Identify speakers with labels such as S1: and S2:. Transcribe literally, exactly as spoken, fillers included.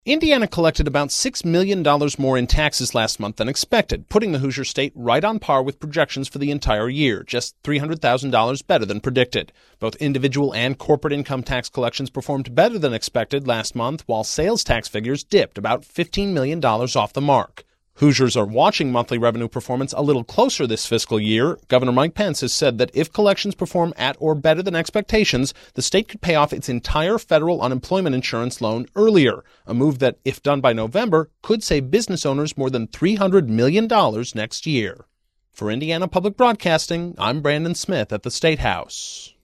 S1: Indiana collected about six million dollars more in taxes last month than expected, putting the Hoosier State right on par with projections for the entire year, just three hundred thousand dollars better than predicted. Both individual and corporate income tax collections performed better than expected last month, while sales tax figures dipped about fifteen million dollars off the mark. Hoosiers are watching monthly revenue performance a little closer this fiscal year. Governor Mike Pence has said that if collections perform at or better than expectations, the state could pay off its entire federal unemployment insurance loan earlier, a move that, if done by November, could save business owners more than three hundred million dollars next year. For Indiana Public Broadcasting, I'm Brandon Smith at the State House.